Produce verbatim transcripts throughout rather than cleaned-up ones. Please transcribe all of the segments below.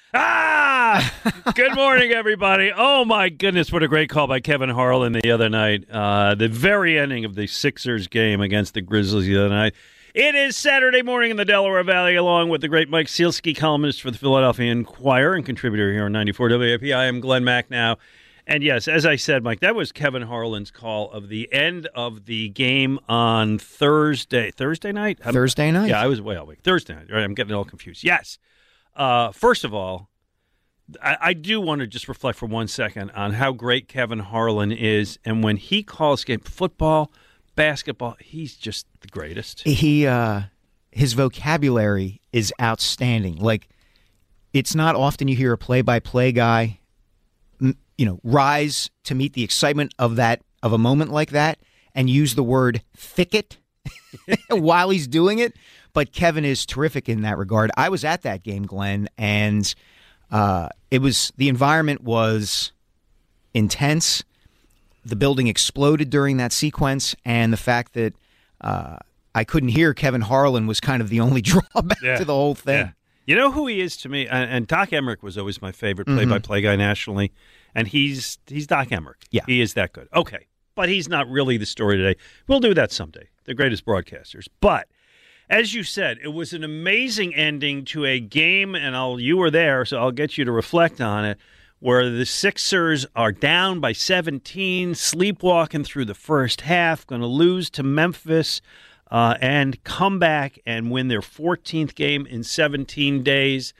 Ah! Good morning, everybody. Oh, my goodness, what a great call by Kevin Harlan the other night. Uh, the very ending of the Sixers game against the Grizzlies the other night. It is Saturday morning in the Delaware Valley, along with the great Mike Sealski, columnist for the Philadelphia Inquirer and contributor here on ninety-four W A P. I am Glenn Mack now. And yes, as I said, Mike, that was Kevin Harlan's call of the end of the game on Thursday. Thursday night? Thursday night? Yeah, I was way off. Thursday night. Right, I'm getting it all confused. Yes. Uh, first of all, I, I do want to just reflect for one second on how great Kevin Harlan is. And when he calls game football, basketball, he's just the greatest. He, uh, his vocabulary is outstanding. Like, it's not often you hear a play-by-play guy, you know, rise to meet the excitement of that of a moment like that and use the word thicket while he's doing it. But Kevin is terrific in that regard. I was at that game, Glenn, and uh, it was the environment was intense. The building exploded during that sequence, and the fact that uh, I couldn't hear Kevin Harlan was kind of the only drawback yeah. to the whole thing. Yeah. You know who he is to me? And, and Doc Emmerich was always my favorite play-by-play guy nationally, and he's he's Doc Emmerich. Yeah. He is that good. Okay, but he's not really the story today. We'll do that someday. The greatest broadcasters. But as you said, it was an amazing ending to a game, and I'll you were there, so I'll get you to reflect on it, where the Sixers are down by seventeen, sleepwalking through the first half, going to lose to Memphis, uh, and come back and win their fourteenth game in seventeen days.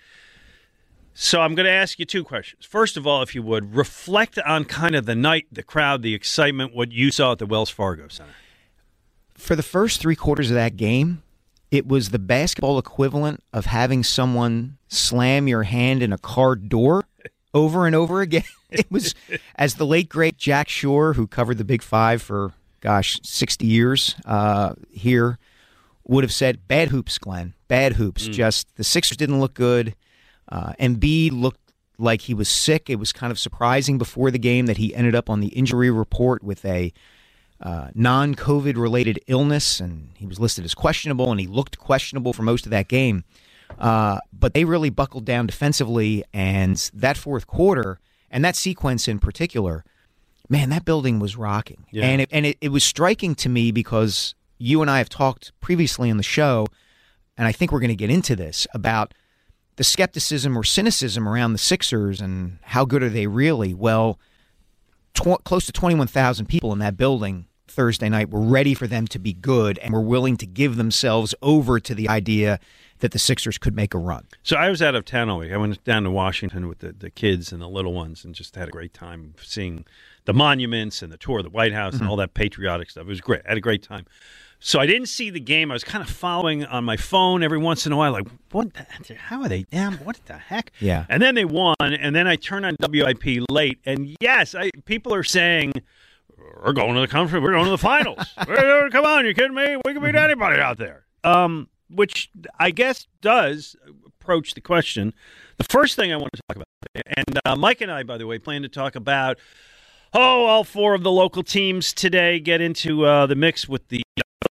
So I'm going to ask you two questions. First of all, if you would, reflect on kind of the night, the crowd, the excitement, what you saw at the Wells Fargo Center. For the first three quarters of that game, it was the basketball equivalent of having someone slam your hand in a car door over and over again. It was, as the late, great Jack Shore, who covered the Big Five for, gosh, sixty years uh, here, would have said, bad hoops, Glenn, bad hoops. Mm. Just the Sixers didn't look good. Uh, Embiid looked like he was sick. It was kind of surprising before the game that he ended up on the injury report with a Uh, non-COVID related illness, and he was listed as questionable, and he looked questionable for most of that game. Uh, but they really buckled down defensively, and that fourth quarter, and that sequence in particular, man, that building was rocking. Yeah. And, it, and it, it was striking to me because you and I have talked previously on the show, and I think we're going to get into this, about the skepticism or cynicism around the Sixers and how good are they really. Well, tw- close to twenty-one thousand people in that building Thursday night were ready for them to be good and were willing to give themselves over to the idea that the Sixers could make a run. So I was out of town all week. I went down to Washington with the, the kids and the little ones and just had a great time seeing the monuments and the tour of the White House mm-hmm. and all that patriotic stuff. It was great. I had a great time. So I didn't see the game. I was kind of following on my phone every once in a while, like, what? The, how are they down? What the heck? Yeah. And then they won, and then I turned on W I P late, and yes, I, people are saying, we're going to the conference. We're going to the finals. Come on, you kidding me? We can beat anybody out there. Um, which I guess does approach the question. The first thing I want to talk about, and uh, Mike and I, by the way, plan to talk about, oh, all four of the local teams today get into uh, the mix with the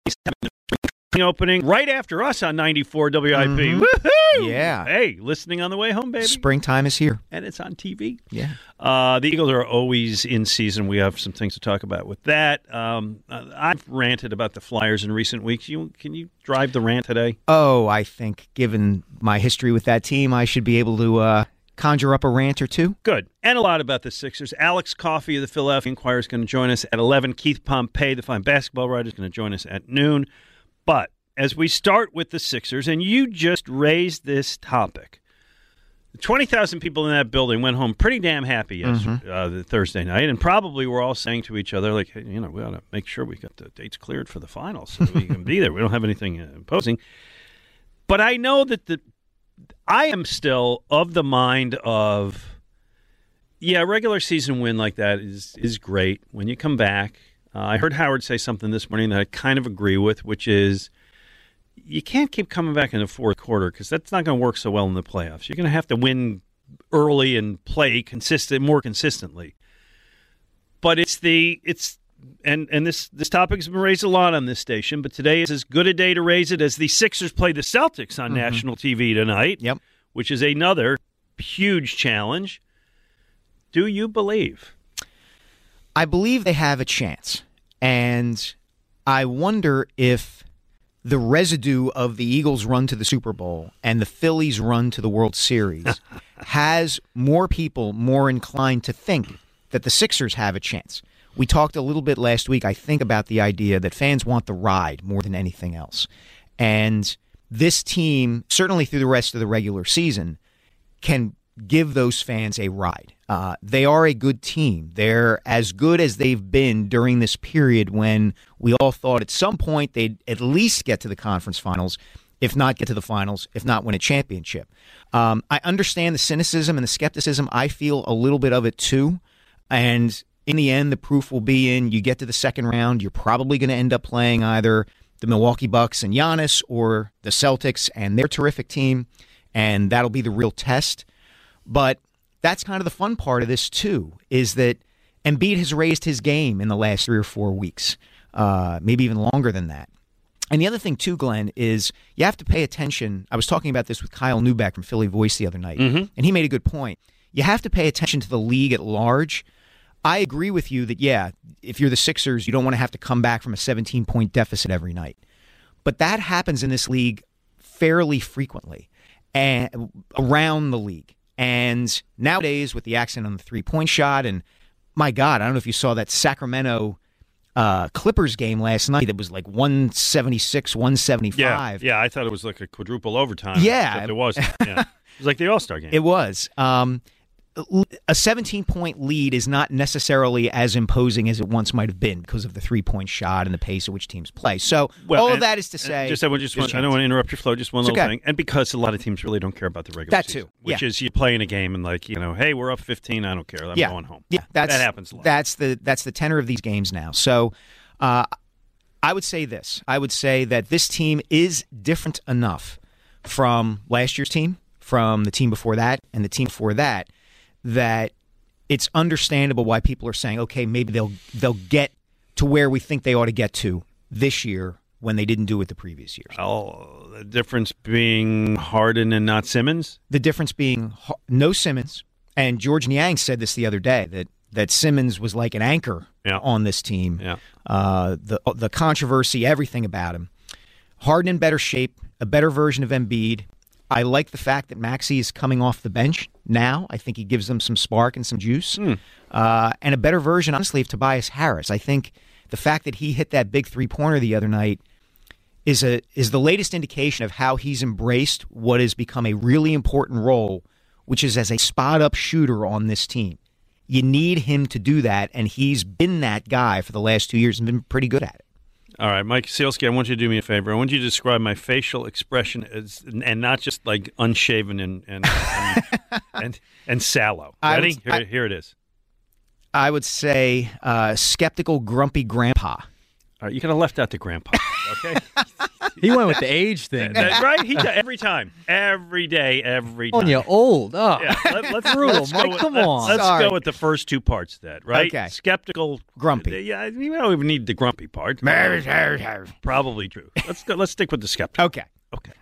opening right after us on ninety-four W I P. Mm-hmm. Woohoo! Yeah. Hey, listening on the way home, baby. Springtime is here. And it's on T V. Yeah. Uh, the Eagles are always in season. We have some things to talk about with that. Um, I've ranted about the Flyers in recent weeks. You Can you drive the rant today? Oh, I think given my history with that team, I should be able to uh, conjure up a rant or two. Good. And a lot about the Sixers. Alex Coffey of the Philadelphia Inquirer is going to join us at eleven. Keith Pompey, the fine basketball writer, is going to join us at noon. But as we start with the Sixers, and you just raised this topic, twenty thousand people in that building went home pretty damn happy yesterday, mm-hmm. uh, the Thursday night, and probably were all saying to each other, like, hey, you know, we ought to make sure we got the dates cleared for the finals so that we can be there. We don't have anything uh, imposing. But I know that the I am still of the mind of, yeah, a regular season win like that is is great. When you come back, uh, I heard Howard say something this morning that I kind of agree with, which is you can't keep coming back in the fourth quarter because that's not going to work so well in the playoffs. You're going to have to win early and play consistent, more consistently. But it's the it's and and this this topic has been raised a lot on this station. But today is as good a day to raise it as the Sixers play the Celtics on mm-hmm. national T V tonight. Yep, which is another huge challenge. Do you believe? I believe they have a chance. And I wonder if the residue of the Eagles' run to the Super Bowl and the Phillies' run to the World Series has more people more inclined to think that the Sixers have a chance. We talked a little bit last week, I think, about the idea that fans want the ride more than anything else. And this team, certainly through the rest of the regular season, can give those fans a ride. Uh, they are a good team. They're as good as they've been during this period when we all thought at some point they'd at least get to the conference finals, if not get to the finals, if not win a championship. Um, I understand the cynicism and the skepticism. I feel a little bit of it too. And in the end, the proof will be in you get to the second round, you're probably going to end up playing either the Milwaukee Bucks and Giannis or the Celtics and their terrific team, and that'll be the real test. But that's kind of the fun part of this, too, is that Embiid has raised his game in the last three or four weeks, uh, maybe even longer than that. And the other thing, too, Glenn, is you have to pay attention. I was talking about this with Kyle Neubeck from Philly Voice the other night, mm-hmm. and he made a good point. You have to pay attention to the league at large. I agree with you that, yeah, if you're the Sixers, you don't want to have to come back from a seventeen-point deficit every night. But that happens in this league fairly frequently and around the league. And nowadays, with the accent on the three-point shot, and my God, I don't know if you saw that Sacramento uh, Clippers game last night. It was like one seventy-six, one seventy-five. Yeah, yeah, I thought it was like a quadruple overtime. Yeah. It wasn't. Yeah. It was like the All-Star game. It was. Um, a seventeen-point lead is not necessarily as imposing as it once might have been because of the three-point shot and the pace at which teams play. So well, all and, of that is to say, just, I, just want, I don't want to interrupt your flow. Just one it's little okay. thing, and because a lot of teams really don't care about the regular that season, too, which yeah. is you play in a game and like you know, hey, we're up fifteen. I don't care. I'm yeah. going home. Yeah, that's, that happens a lot. That's the that's the tenor of these games now. So, uh, I would say this. I would say that this team is different enough from last year's team, from the team before that, and the team before that, that it's understandable why people are saying, okay, maybe they'll they'll get to where we think they ought to get to this year when they didn't do it the previous years. Oh, the difference being Harden and not Simmons? The difference being no Simmons. And George Niang said this the other day, that, that Simmons was like an anchor yeah. on this team. Yeah. Uh, the the controversy, everything about him. Harden in better shape, a better version of Embiid. I like the fact that Maxey is coming off the bench now. I think he gives them some spark and some juice. Mm. Uh, and a better version, honestly, of Tobias Harris. I think the fact that he hit that big three-pointer the other night is a is the latest indication of how he's embraced what has become a really important role, which is as a spot-up shooter on this team. You need him to do that, and he's been that guy for the last two years and been pretty good at it. All right, Mike Sealski, I want you to do me a favor. I want you to describe my facial expression as, and not just like unshaven and and and, and, and sallow. Ready? Would, here, I, here it is. I would say uh, skeptical, grumpy grandpa. All right, you could have left out the grandpa. Okay. He went with the age thing, that, right? He every time, every day, every time. Oh, you're old. Oh, yeah, let, let's brutal, let's Mike. With, come let, on. Let's Sorry. go with the first two parts of that, right? Okay. Skeptical, grumpy. Yeah, we don't even need the grumpy part. Probably true. Let's go. Let's stick with the skeptical. Okay. Okay.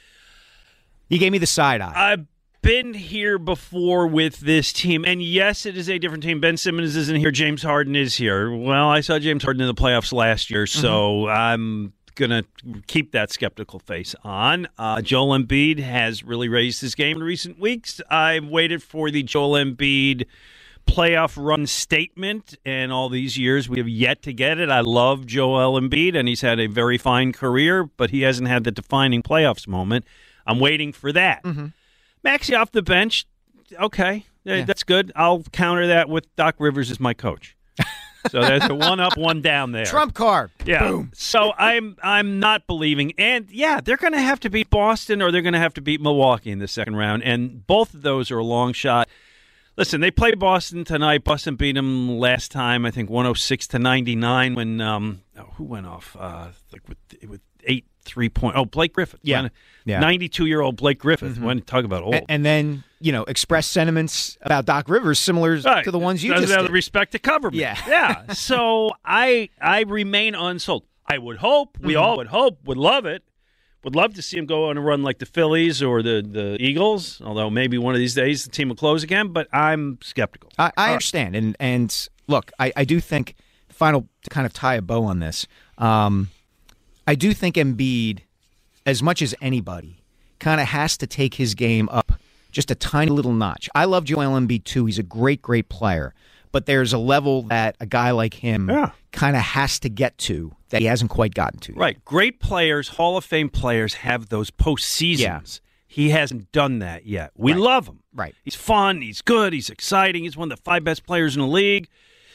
You gave me the side eye. I've been here before with this team, and yes, it is a different team. Ben Simmons isn't here. James Harden is here. Well, I saw James Harden in the playoffs last year, so mm-hmm. I'm going to keep that skeptical face on. Uh, Joel Embiid has really raised his game in recent weeks. I've waited for the Joel Embiid playoff run statement, and all these years we have yet to get it. I love Joel Embiid, and he's had a very fine career, but he hasn't had the defining playoffs moment. I'm waiting for that. Mm-hmm. Maxey off the bench, okay, yeah. That's good. I'll counter that with Doc Rivers as my coach. So there's a one up, one down there. Trump card. Yeah. Boom. So I'm I'm not believing, and yeah, they're going to have to beat Boston or they're going to have to beat Milwaukee in the second round, and both of those are a long shot. Listen, they play Boston tonight. Boston beat them last time, I think, one oh six to ninety-nine. When um, oh, who went off? Uh, like with with eight three point. Oh, Blake Griffin. Yeah. Yeah. ninety-two-year-old Blake Griffin. Mm-hmm. When you talk about old. And, and then, you know, express sentiments about Doc Rivers similar right. to the ones you Doesn't just have did. the respect to cover me. Yeah. Yeah. So I I remain unsold. I would hope, we mm-hmm. all would hope, would love it, Would love to see him go on a run like the Phillies or the, the Eagles, although maybe one of these days the team will close again, but I'm skeptical. I, I understand. And, and look, I, I do think, final to kind of tie a bow on this, um, I do think Embiid, as much as anybody, kind of has to take his game up just a tiny little notch. I love Joel Embiid too. He's a great, great player. But there's a level that a guy like him yeah. kind of has to get to that he hasn't quite gotten to. Right. Great players, Hall of Fame players, have those postseasons. Yeah. He hasn't done that yet. We Right. love him. Right. He's fun. He's good. He's exciting. He's one of the five best players in the league.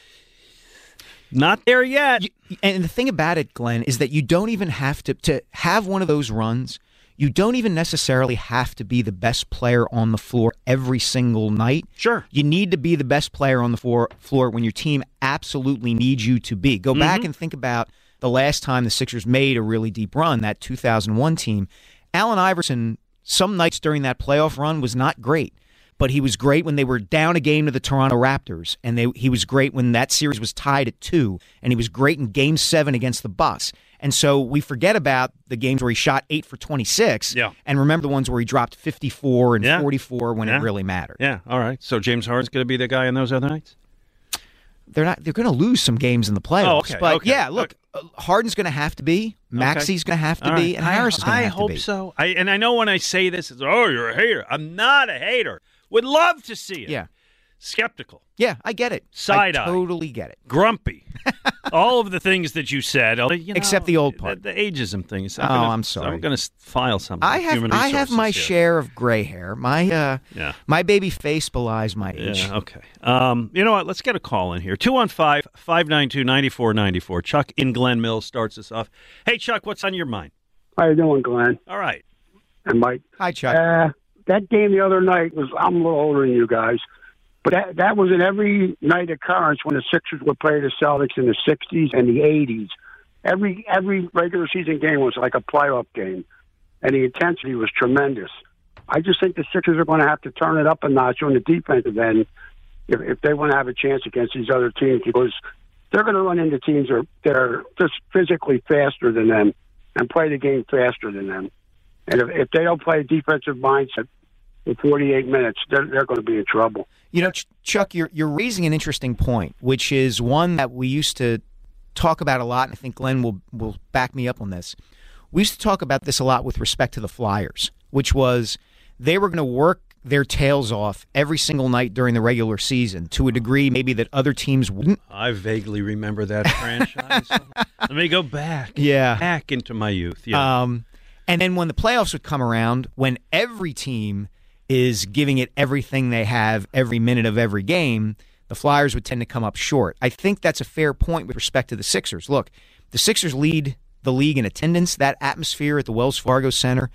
Not there yet. You, and the thing about it, Glenn, is that you don't even have to to have one of those runs. You don't even necessarily have to be the best player on the floor every single night. Sure. You need to be the best player on the floor, floor when your team absolutely needs you to be. Go Mm-hmm. back and think about the last time the Sixers made a really deep run, that two thousand one team. Allen Iverson, some nights during that playoff run, was not great. But he was great when they were down a game to the Toronto Raptors, and they, he was great when that series was tied at two, and he was great in Game Seven against the Bucks. And so we forget about the games where he shot eight for twenty-six, Yeah. and remember the ones where he dropped fifty-four and Yeah. forty-four when Yeah. it really mattered. Yeah, all right. So James Harden's going to be the guy on those other nights? They're not. They're going to lose some games in the playoffs. Oh, okay, But okay, yeah, look, uh, Harden's going to have to be, Maxey's going to have to All be, right. and Harris's going I, to I have hope to be. so. I, and I know when I say this, it's, oh, you're a hater. I'm not a hater. Would love to see it. Yeah, Skeptical. yeah, I get it. Side-eye. I totally get it. Grumpy. All of the things that you said. You know, Except the old part. The, the ageism thing. Is Oh, gonna, I'm sorry. I'm going to file something. I with have Human I have Resources my here. share of gray hair. My uh, Yeah. my baby face belies my age. Yeah, okay. Um, you know what? Let's get a call in here. two one five, five nine two, nine four nine four. Chuck in Glen Mills starts us off. Hey, Chuck, what's on your mind? How you doing, Glenn All right. and Mike? Hi, Chuck. Uh, that game the other night was, I'm a little older than you guys, but that, that was an every night occurrence when the Sixers would play the Celtics in the sixties and the eighties. Every every regular season game was like a playoff game, and the intensity was tremendous. I just think the Sixers are going to have to turn it up a notch on the defensive end if, if they want to have a chance against these other teams, because they're going to run into teams that are, that are just physically faster than them and play the game faster than them. And if, if they don't play a defensive mindset in forty-eight minutes, they're, they're going to be in trouble. You know, Ch- Chuck, you're you're raising an interesting point, which is one that we used to talk about a lot, and I think Glenn will will back me up on this. We used to talk about this a lot with respect to the Flyers, which was they were going to work their tails off every single night during the regular season to a degree maybe that other teams wouldn't. I vaguely remember that franchise. Let me go back. Yeah. Back into my youth. Yeah. Um, and then when the playoffs would come around, when every team is giving it everything they have every minute of every game, the Flyers would tend to come up short. I think that's a fair point with respect to the Sixers. Look, the Sixers lead the league in attendance. That atmosphere at the Wells Fargo Center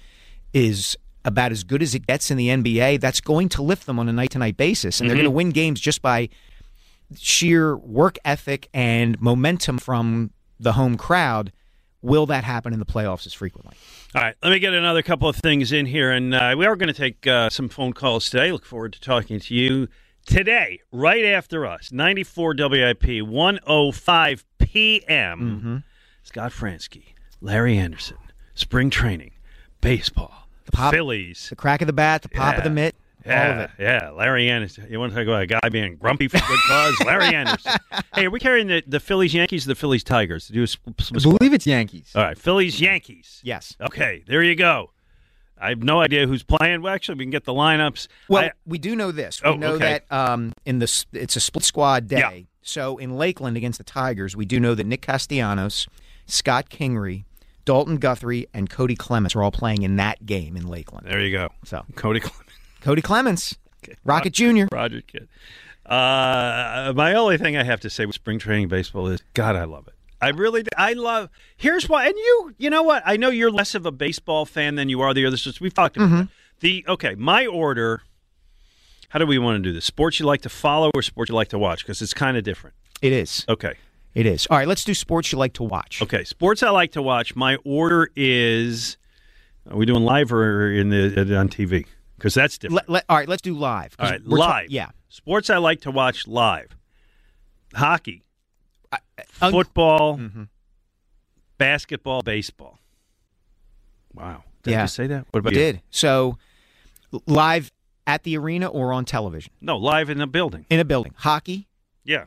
is about as good as it gets in the N B A. That's going to lift them on a night-to-night basis, and they're going to win games just by sheer work ethic and momentum from the home crowd. Will that happen in the playoffs as frequently? All right, let me get another couple of things in here, and uh, we are going to take uh, some phone calls today. Look forward to talking to you today, right after us, ninety-four W I P, one oh five p.m. Mm-hmm. Scott Fransky, Larry Anderson, spring training, baseball, the pop- Phillies. The crack of the bat, the pop Yeah. of the mitt, Yeah, all of it. yeah, Larry Anderson. You want to talk about a guy being grumpy for good cause? Larry Anderson. Hey, are we carrying the, the Phillies Yankees or the Phillies Tigers? Do a sp- sp- I believe it's Yankees. All right, Phillies Yankees. Yes. Okay, there you go. I have no idea who's playing. Well, actually, we can get the lineups. Well, I- we do know this. We Oh, know okay. that um, in the s- it's a split squad day. Yeah. So in Lakeland against the Tigers, we do know that Nick Castellanos, Scott Kingery, Dalton Guthrie, and Cody Clements are all playing in that game in Lakeland. there you go. So Cody Clemens, Cody Clements, Rocket Junior Roger Kidd. Uh, my only thing I have to say with spring training baseball is, God, I love it. I really do. I love. Here's why. And you, you know what? I know you're less of a baseball fan than you are the others. We've talked about that. The okay. My order. How do we want to do this? Sports you like to follow or sports you like to watch? Because it's kind of different. It is. Okay. It is. All right, let's do sports you like to watch. Okay. Sports I like to watch. My order is. Are we doing live or in the on T V? Because that's different. Let, let, all right, let's do live. 'cause All right, we're ta- live. yeah. Sports I like to watch live. Hockey, Un- football, Mhm. basketball, baseball. Wow. Did Yeah. you say that? What I about you? did. So l- live at the arena or on television? No, live in the building. In a building. Hockey. Yeah.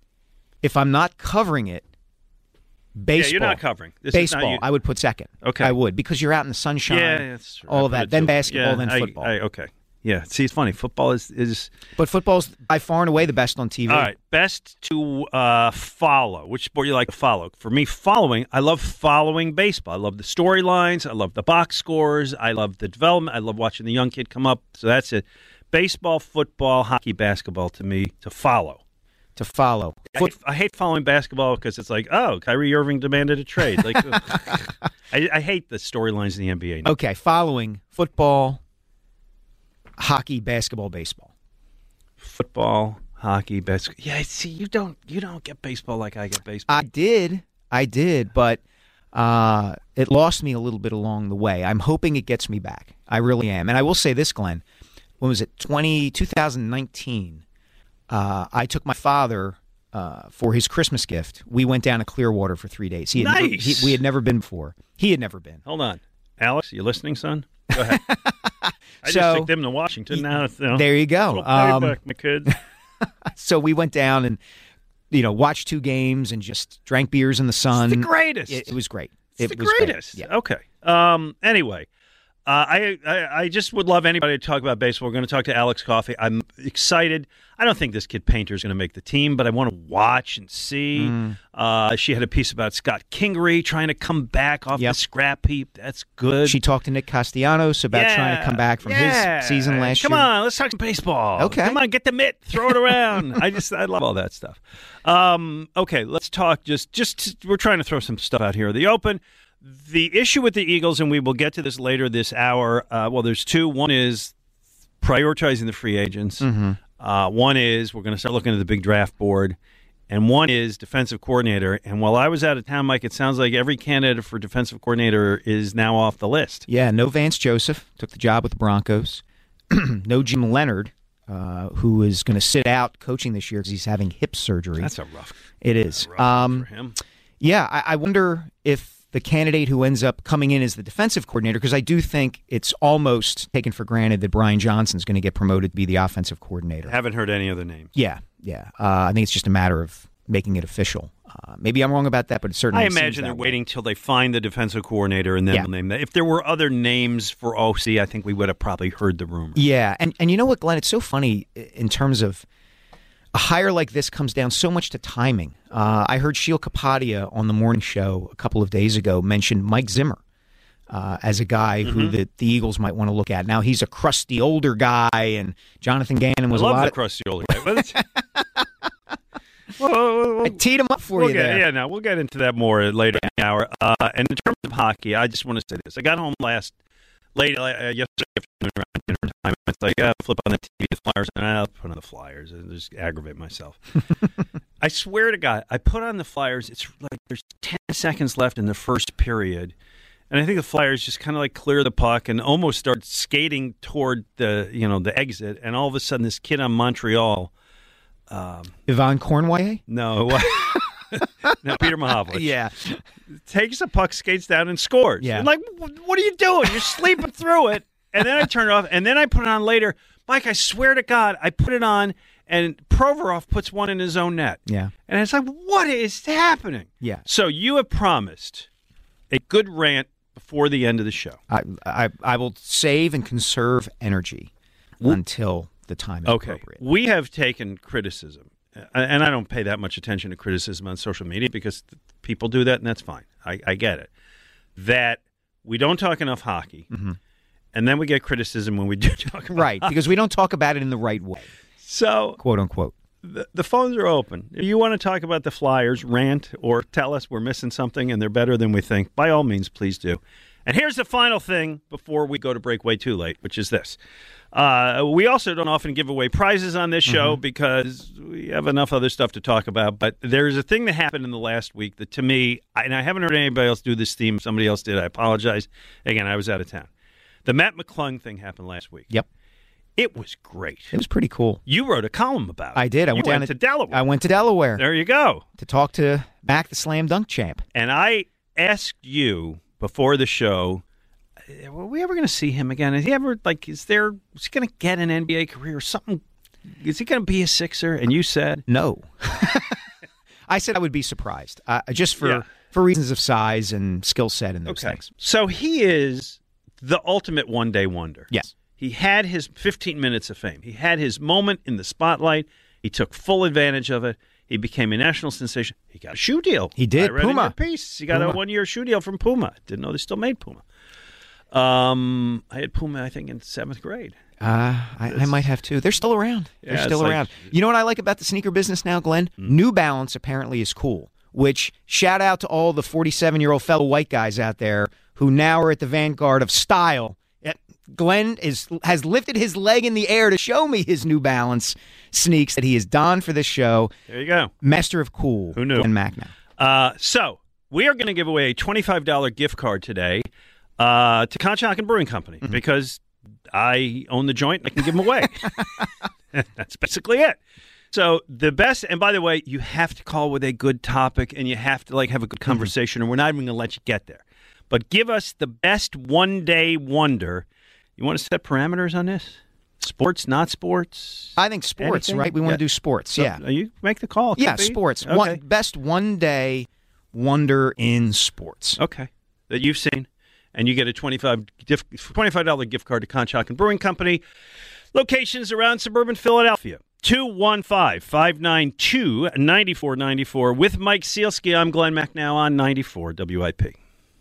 If I'm not covering it, baseball. Yeah, you're not covering. This is not baseball, you. I would put second. Okay. I would, because you're out in the sunshine. Yeah, that's true. all I of put that. it Then too. basketball, Yeah, then I- football. I- okay. Yeah. See, it's funny. Football is, is But football's by far and away the best on T V. all right. Best to uh, follow. Which sport you like to follow? For me, following. I love following baseball. I love the storylines. I love the box scores. I love the development. I love watching the young kid come up. So that's it. Baseball, football, hockey, basketball. To me, to follow. To follow. I Foot- hate, I hate following basketball because it's like, oh, Kyrie Irving demanded a trade. Like, I, I hate the storylines in the N B A. now. okay, following football, hockey, basketball, baseball. Football, hockey, basketball. Yeah, see, you don't you don't get baseball like I get baseball. I did. I did, but uh, it lost me a little bit along the way. I'm hoping it gets me back. I really am. And I will say this, Glenn. When was it? twenty, twenty nineteen. Uh, I took my father uh, for his Christmas gift. We went down to Clearwater for three days. He had never, Nice. he, we had never been before. He had never been. Hold on, Alex, you listening, son? Go ahead. I just So- took them to Washington. Now, you know, There you go. little Um, payback, my kid. So we went down and, you know, watched two games and just drank beers in the sun. It's the greatest. It, it was great. It's it the was great. greatest. Yeah. Okay. Um. Anyway, uh, I, I I just would love anybody to talk about baseball. We're going to talk to Alex Coffey. I'm excited. I don't think this kid Painter is going to make the team, but I want to watch and see. Mm. Uh, she had a piece about Scott Kingery trying to come back off Yep. the scrap heap. That's good. She talked to Nick Castellanos about trying to come back from yeah. his season last Come year. on, let's talk some baseball. Okay. Come on, get the mitt, throw it around. I just, I love all that stuff. Um, okay, let's talk. Just, just we're trying to throw some stuff out here. The Open. The issue with the Eagles, and we will get to this later this hour. Uh, well, there's two. One is prioritizing the free agents. Mm-hmm. Uh, one is we're going to start looking at the big draft board. And one is defensive coordinator. And while I was out of town, Mike, it sounds like every candidate for defensive coordinator is now off the list. Yeah, no Vance Joseph, took the job with the Broncos. No Jim Leonard, uh, who is going to sit out coaching this year because he's having hip surgery. That's a rough, it is. rough Um, for him. Yeah, I, I wonder if the candidate who ends up coming in as the defensive coordinator, because I do think it's almost taken for granted that Brian Johnson's going to get promoted to be the offensive coordinator. Haven't heard any other names. Yeah, yeah. Uh, I think it's just a matter of making it official. Uh, maybe I'm wrong about that, but it certainly I seems imagine that they're way. waiting till they find the defensive coordinator and then Yeah. we'll name that. If there were other names for O C, I think we would have probably heard the rumor. Yeah, and, and you know what, Glenn? It's so funny in terms of a hire like this comes down so much to timing. Uh, I heard Sheil Kapadia on the morning show a couple of days ago mention Mike Zimmer uh, as a guy Mm-hmm. who the, the Eagles might want to look at. Now, he's a crusty older guy, and Jonathan Gannon was I a love lot the of... crusty old guy. But it's- Well, well, well, I teed him up for we'll you get, there. Yeah, no, we'll get into that more later in the hour. Uh, and in terms of hockey, I just want to say this. I got home last late uh, yesterday afternoon around dinner time. It's like, yeah, flip on the T V, the Flyers, and I'll put on the Flyers and just aggravate myself. I swear to God, I put on the Flyers. It's like there's ten seconds left in the first period. And I think the Flyers just kind of like clear the puck and almost start skating toward the, you know, the exit. And all of a sudden, this kid on Montreal, um, Yvonne Cornway? no, no, Peter Mahovlich, Yeah. takes a puck, skates down, and scores. Yeah. I'm like, "Wh- what are you doing? You're sleeping through it. And then I turn it off, and then I put it on later. Mike, I swear to God, I put it on, and Provorov puts one in his own net. Yeah. And it's like, what is happening? Yeah. So you have promised a good rant before the end of the show. I, I, I will save and conserve energy until the time is Okay. appropriate. We have taken criticism, uh, and I don't pay that much attention to criticism on social media because th- people do that, and that's fine. I, I get it. That we don't talk enough hockey, Mm-hmm. and then we get criticism when we do talk about Right, hockey. because we don't talk about it in the right way, So quote unquote. the, the phones are open. If you want to talk about the Flyers, rant, or tell us we're missing something and they're better than we think, by all means, please do. And here's the final thing before we go to break way too late, which is this. Uh, we also don't often give away prizes on this show Mm-hmm. because we have enough other stuff to talk about. But there's a thing that happened in the last week that, to me, I, and I haven't heard anybody else do this theme. Somebody else did. I apologize. Again, I was out of town. The Matt McClung thing happened last week. Yep. It was great. It was pretty cool. You wrote a column about it. I did. I you went went down to Delaware. I went to Delaware There you go. to talk to Mac, the slam dunk champ. And I asked you before the show, are we ever going to see him again? Is he ever like? Is there? Is he going to get an N B A career or something? Is he going to be a Sixer? And you said no. I said I would be surprised, uh, just for Yeah. for reasons of size and skill set and those okay. things. So he is the ultimate one day wonder. Yes. He had his fifteen minutes of fame. He had his moment in the spotlight. He took full advantage of it. He became a national sensation. He got a shoe deal. He did. I read Puma. in your piece. He got Puma. a one-year shoe deal from Puma. Didn't know they still made Puma. Um, I had Puma, I think, in seventh grade. Uh, I, I might have too. They're still around. They're Yeah, still it's like- around. You know what I like about the sneaker business now, Glenn? New Balance apparently is cool, which shout out to all the forty-seven-year-old fellow white guys out there who now are at the vanguard of style. Eh, Glenn is has lifted his leg in the air to show me his New Balance sneaks that he has donned for this show. There you go. Master of cool. Who knew? Glenn Macnow. Uh, so we are going to give away a twenty-five dollars gift card today uh, to Conshohocken Brewing Company Mm-hmm. because I own the joint and I can give them away. That's basically it. So the best, and by the way, you have to call with a good topic and you have to like have a good conversation, or we're not even going to let you get there. But give us the best one day wonder. You want to set parameters on this? Sports, not sports? I think sports, Anything? right? We want Yeah. to do sports. So, yeah. uh, you make the call. Could Yeah, be. sports. Okay. One, best one-day wonder in sports. Okay. That you've seen. And you get a twenty-five dollars gift card to Conshohocken Brewing Company. Locations around suburban Philadelphia. two one five, five nine two, nine four nine four. With Mike Sealski, I'm Glenn Macnow on ninety-four W I P.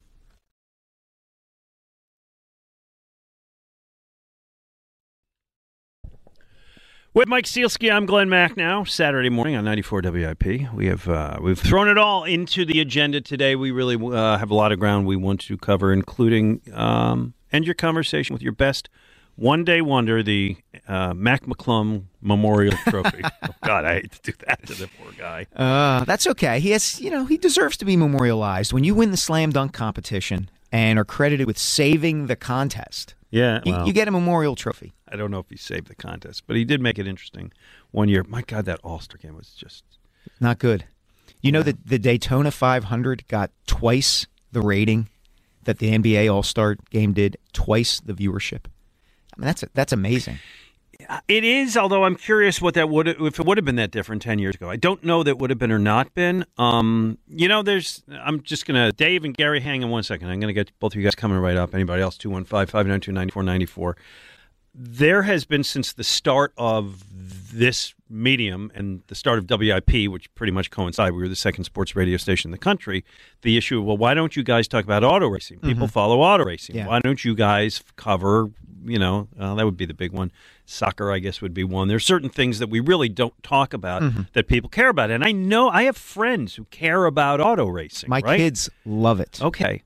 With Mike Sealski, I'm Glenn Macnow. Saturday morning on ninety-four W I P. We have uh, we've thrown it all into the agenda today. We really uh, have a lot of ground we want to cover, including um, end your conversation with your best one-day wonder, the uh, Mac McClung Memorial Trophy. Oh, God, I hate to do that to the poor guy. Uh, that's okay. He has, you know, he deserves to be memorialized. When you win the slam dunk competition and are credited with saving the contest, Yeah, you, well, you get a memorial trophy. I don't know if he saved the contest, but he did make it interesting one year. My God, that All-Star game was just... Not good. You know that the Daytona five hundred got twice the rating that the N B A All-Star game did, twice the viewership. I mean, that's that's amazing. It is, although I'm curious what that would if it would have been that different ten years ago. I don't know that would have been or not been. Um, you know, there's. I'm just gonna Dave and Gary. Hang on one second. I'm gonna get both of you guys coming right up. Anybody else? two one five, five nine two, nine four nine four. There has been since the start of this medium and the start of W I P, which pretty much coincide. We were the second sports radio station in the country. The issue, well, why don't you guys talk about auto racing? People follow auto racing. Yeah. Why don't you guys cover? You know, uh, that would be the big one. Soccer, I guess, would be one. There's certain things that we really don't talk about that people care about. And I know I have friends who care about auto racing. My right? kids love it. Okay.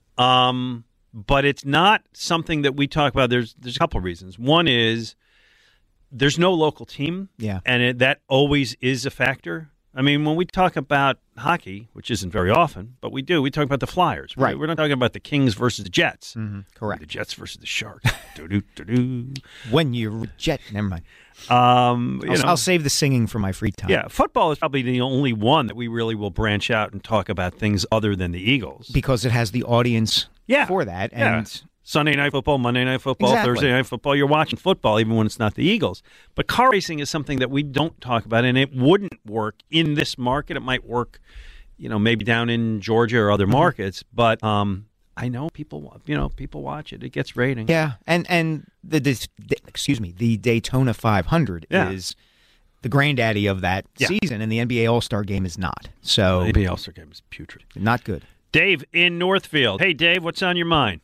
Um, but it's not something that we talk about. There's there's a couple of reasons. One is there's no local team. Yeah. And it, that always is a factor. I mean, when we talk about hockey, which isn't very often, but we do, we talk about the Flyers. Right. We're not talking about the Kings versus the Jets. Mm-hmm. Correct. The Jets versus the Sharks. Do-do, do-do. When you reject, never mind. Um, you I'll, know, I'll save the singing for my free time. yeah, football is probably the only one that we really will branch out and talk about things other than the Eagles. Because it has the audience Yeah. for that. Yeah. And Sunday night football, Monday night football, Exactly. Thursday night football. You're watching football even when it's not the Eagles. But car racing is something that we don't talk about, and it wouldn't work in this market. It might work, you know, maybe down in Georgia or other markets. But um, I know people, you know, people watch it. It gets ratings. yeah, and and the, the excuse me, the Daytona five hundred Yeah. is the granddaddy of that Yeah. season, and the N B A All-Star game is not. So The N B A All-Star game is putrid. not good. Dave in Northfield. Hey, Dave, what's on your mind?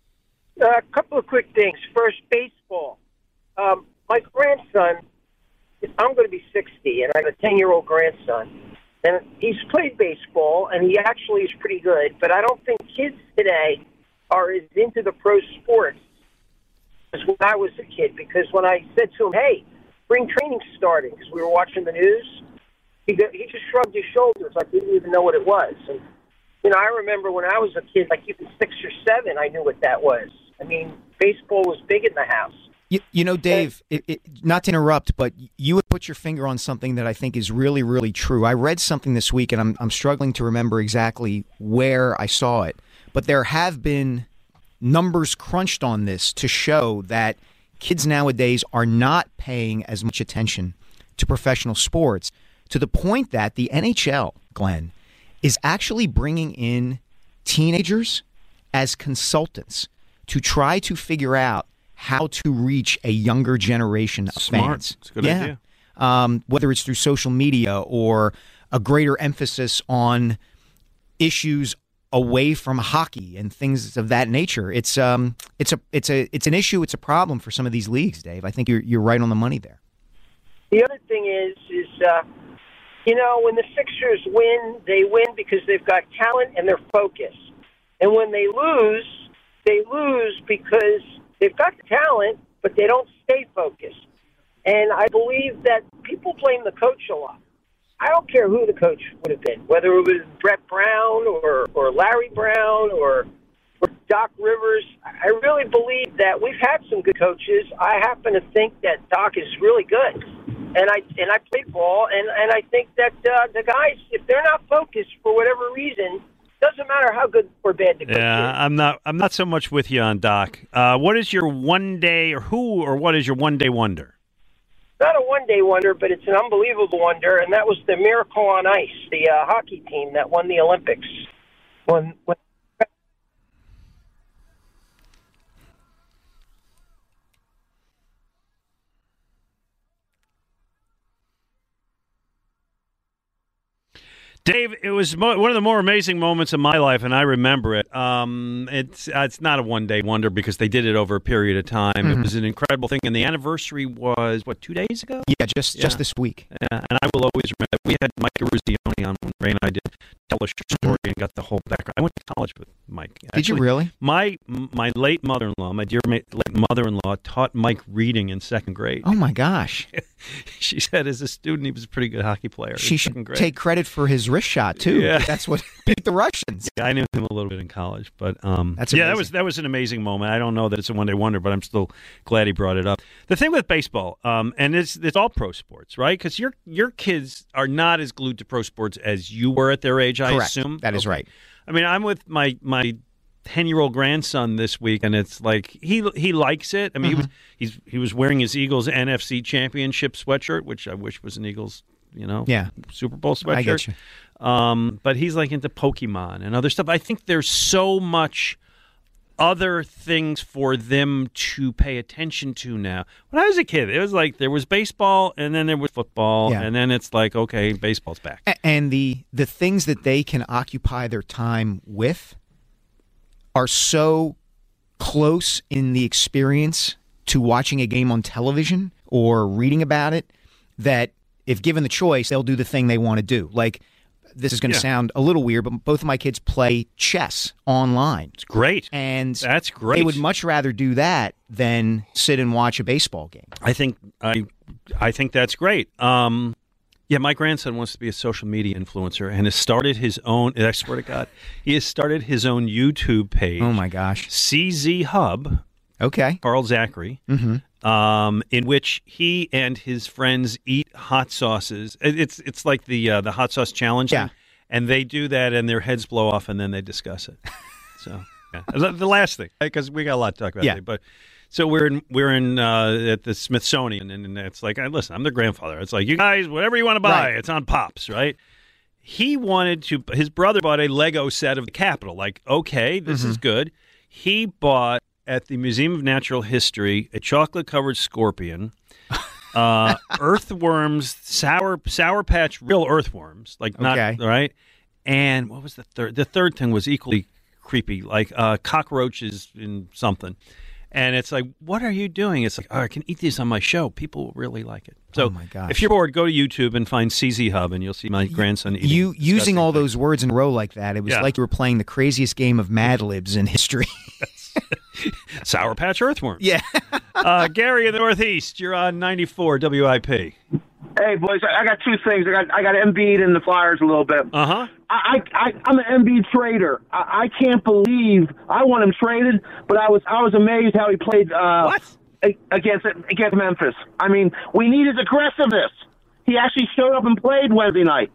A couple of quick things. First, baseball. Um, my grandson, I'm going to be sixty, and I have a ten-year-old grandson. And he's played baseball, and he actually is pretty good. But I don't think kids today are as into the pro sports as when I was a kid. Because when I said to him, hey, spring training's starting, because we were watching the news, he, go- he just shrugged his shoulders like he didn't even know what it was. And, you know, I remember when I was a kid, like even six or seven, I knew what that was. I mean, baseball was big in the house. You, you know, Dave, it, it, not to interrupt, but you would put your finger on something that I think is really, really true. I read something this week, and I'm I'm struggling to remember exactly where I saw it, but there have been numbers crunched on this to show that kids nowadays are not paying as much attention to professional sports, to the point that the N H L, Glenn, is actually bringing in teenagers as consultants to try to figure out how to reach a younger generation of Smart. fans. It's a good yeah. idea. Um, whether it's through social media or a greater emphasis on issues away from hockey and things of that nature. It's um, it's a it's a it's an issue. It's a problem for some of these leagues, Dave. I think you're you're right on the money there. The other thing is, is uh, you know, when the Sixers win, they win because they've got talent and they're focused. And when they lose, they lose because they've got the talent, but they don't stay focused. And I believe that people blame the coach a lot. I don't care who the coach would have been, whether it was Brett Brown or, or Larry Brown or, or Doc Rivers. I really believe that we've had some good coaches. I happen to think that Doc is really good. And I and I play ball, and, and I think that uh, the guys, if they're not focused for whatever reason, doesn't matter how good or bad the coach Yeah, is. I'm not. I'm not so much with you on Doc. Uh, what is your one day, or who, or what is your one day wonder? Not a one-day wonder, but it's an unbelievable wonder, and that was the Miracle on Ice, the uh, hockey team that won the Olympics. When, when Dave, it was mo- one of the more amazing moments of my life, and I remember it. Um, it's uh, it's not a one-day wonder because they did it over a period of time. Mm-hmm. It was an incredible thing, and the anniversary was, what, two days ago? Yeah, just Yeah. just this week. Yeah, and I will always remember, we had Mike Eruzione on when Ray and I did tell us your story and got the whole background. I went to college with Mike. Did you Actually, really? My my late mother-in-law, my dear ma- late mother-in-law, taught Mike reading in second grade. Oh my gosh. She said as a student he was a pretty good hockey player. She in should second grade. take credit for his wrist shot too. Yeah. That's what beat the Russians. I knew him a little bit in college, but um, That's yeah, that amazing. was that was an amazing moment. I don't know that it's a one day wonder, but I'm still glad he brought it up. The thing with baseball, um, and it's it's all pro sports, right? Because your your kids are not as glued to pro sports as you were at their age. I Correct. assume That is Okay. right. I mean, I'm with my my ten year old grandson this week, and it's like he he likes it. I mean, Mm-hmm. he was he's he was wearing his Eagles N F C Championship sweatshirt, which I wish was an Eagles, you know, Yeah. Super Bowl sweatshirt. I get you. Um, but he's like into Pokemon and other stuff. I think there's so much other things for them to pay attention to now. When I was a kid, it was like there was baseball and then there was football, Yeah. and then it's like, okay, baseball's back. A- And the the things that they can occupy their time with are so close in the experience to watching a game on television or reading about it that if given the choice, they'll do the thing they want to do. Like, this is going to Yeah. sound a little weird, but both of my kids play chess online. It's great. And That's great. they would much rather do that than sit and watch a baseball game. I think I I think that's great. Um, yeah, my grandson wants to be a social media influencer and has started his own. I swear to God, he has started his own YouTube page. Oh, my gosh. C Z Hub, Okay. Carl Zachary, Mm-hmm. um, in which he and his friends eat hot sauces. It- It's it's like the uh, the hot sauce challenge. Yeah. thing. And they do that, and their heads blow off, and then they discuss it. So yeah. the the last thing, because we got a lot to talk about. Yeah. Today, but. So we're in we're in uh, at the Smithsonian, and, and it's like, listen, I'm their grandfather. It's like, you guys, whatever you want to buy, Right. it's on Pops, right? He wanted to. His brother bought a Lego set of the Capitol. Like, okay, this Mm-hmm. is good. He bought at the Museum of Natural History a chocolate-covered scorpion, uh, earthworms, sour sour patch, real earthworms, like not Okay. right. And what was the third? The third thing was equally creepy, like uh, cockroaches in something. And it's like, what are you doing? It's like, oh, I can eat these on my show. People will really like it. So Oh, my gosh. if you're bored, go to YouTube and find C Z Hub, and you'll see my grandson eating You using disgusting all things. those words in a row like that, it was Yeah. like you were playing the craziest game of Mad Libs in history. Sour Patch earthworms. yeah. uh, Gary in the Northeast, you're on ninety-four W I P. Hey, boys, I I got two things. I got I got Embiid and the Flyers a little bit. Uh huh. I, I, I'm an Embiid trader. I, I can't believe I want him traded, but I was I was amazed how he played uh, What? a- against against Memphis. I mean, we needed aggressiveness. He actually showed up and played Wednesday night.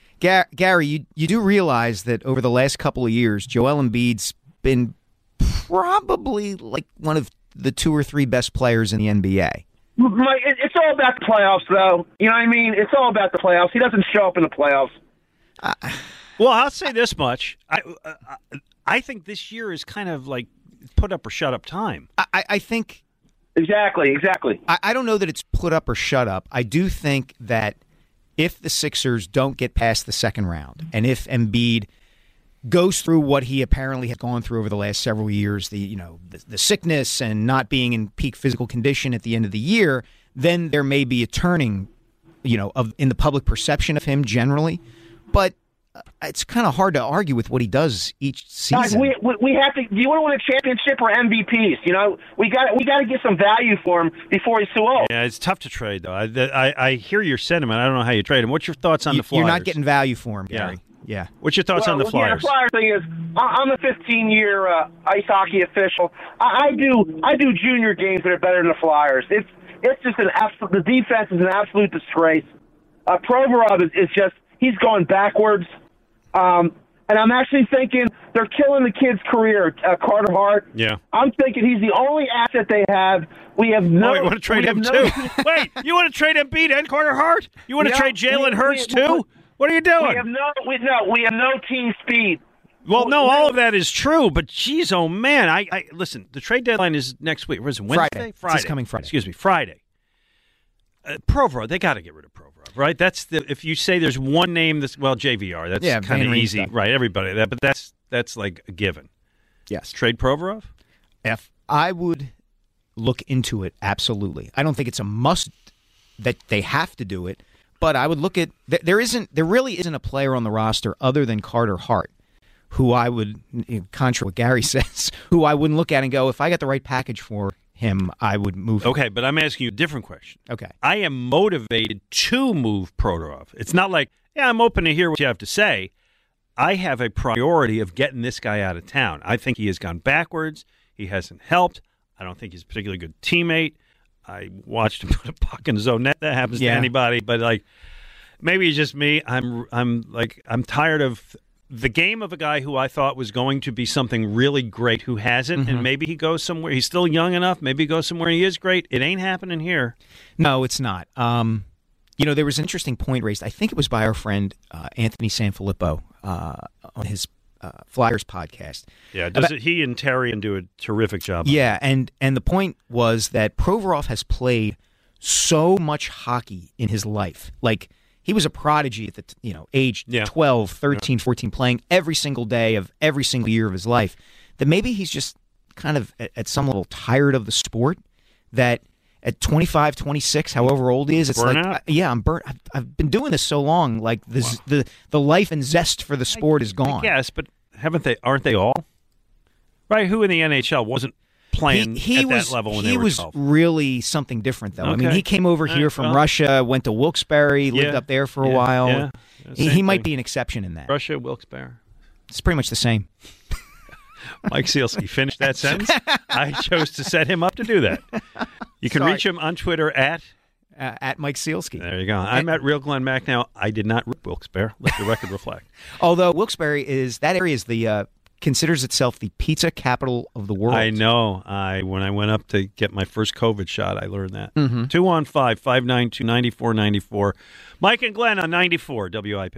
Ga- Gary, you, you do realize that over the last couple of years, Joel Embiid's been probably like one of the two or three best players in the N B A. Mike, it- it's all about the playoffs, though. You know what I mean? It's all about the playoffs. He doesn't show up in the playoffs. Well, I'll say this much. I, uh, I think this year is kind of like put up or shut up time. I, I think Exactly, exactly. I, I don't know that it's put up or shut up. I do think that if the Sixers don't get past the second round, and if Embiid goes through what he apparently has gone through over the last several years, the you know the, the sickness and not being in peak physical condition at the end of the year, then there may be a turning, you know, of in the public perception of him generally. But uh, it's kind of hard to argue with what he does each season. Guys, we, we we have to. Do you want to win a championship or M V Ps? You know, we got we got to get some value for him before he's too old. Yeah, it's tough to trade, though. I, I, I hear your sentiment. I don't know how you trade him. What's your thoughts on You- the Flyers? You're not getting value for him, Yeah. Gary. Yeah. What's your thoughts Well, on the Yeah, Flyers? the Flyers thing is, I- I'm a fifteen-year uh, ice hockey official. I, I do I do junior games that are better than the Flyers. It's it's just an absolute. The defense is an absolute disgrace. Uh, Provorov is, is just he's going backwards. Um, and I'm actually thinking they're killing the kid's career, uh, Carter Hart. Yeah. I'm thinking he's the only asset they have. We have no. Oh, you want to trade we him, have no- too? Wait, you want to trade Embiid and Carter Hart? You want to Yeah, trade Jalen we- Hurts, we- too? What are you We have doing? no. We, no, we have no team speed. Well, no, all of that is true, but geez, oh, man. I, I Listen, the trade deadline is next week. What is it, Wednesday? Friday. It's Friday. this coming Friday. Excuse me, Friday. Uh, Provorov, they got to get rid of Provorov, right? That's the if you say there's one name that's well J V R, that's Yeah, kind Van of Riemsdyk. easy, right? Everybody that, but that's that's like a given. Yes. Trade Provorov? If I would look into it, absolutely. I don't think it's a must that they have to do it, but I would look at th- there isn't there really isn't a player on the roster other than Carter Hart who I would, contrary to what Gary says, who I wouldn't look at and go, if I got the right package for him, I would move him. Okay, but I'm asking you a different question. Okay. I am motivated to move Provorov. It's not like, yeah, I'm open to hear what you have to say. I have a priority of getting this guy out of town. I think he has gone backwards. He hasn't helped. I don't think he's a particularly good teammate. I watched him put a puck in his own net. That happens Yeah. to anybody, but like maybe it's just me. I'm I'm like I'm tired of the game of a guy who I thought was going to be something really great who hasn't, Mm-hmm. and maybe he goes somewhere. He's still young enough. Maybe he goes somewhere he is great. It ain't happening here. No, it's not. Um, you know, there was an interesting point raised. I think it was by our friend uh, Anthony Sanfilippo uh, on his uh, Flyers podcast. Yeah, does About- it, he and Terrian do a terrific job. Yeah, and and the point was that Provorov has played so much hockey in his life. Like, he was a prodigy at the t- you know age Yeah. twelve, thirteen, fourteen, playing every single day of every single year of his life, that maybe he's just kind of at, at some level tired of the sport, that at twenty-five, twenty-six, however old he is, it's Burnt like, out? uh, yeah, I'm burnt. I've, I've been doing this so long, like the, z the the life and zest for the sport is gone. Yes, but haven't they? Aren't they all? Right? Who in the N H L wasn't playing he, he at was, that level when he they were was twelve? really something different, though. I mean, Okay. he came over All here right, from well. Russia, went to Wilkes-Barre, lived Yeah, up there for a yeah, while. yeah. He, Same he might thing. be an exception in that. Russia, Wilkes-Barre. It's pretty much the same. Mike Sealski finished that sentence. I chose to set him up to do that. You can Sorry. reach him on Twitter at. Uh, at Mike Sealski. There you go. I'm at Real Glenn Mack now. I did not rip Wilkes-Barre. Let the record reflect. Although Wilkes-Barre is, that area is the, uh, considers itself the pizza capital of the world. I know. I when I went up to get my first COVID shot, I learned that. Mm-hmm. two one five, five nine two, nine four nine four. Mike and Glenn on ninety-four W I P.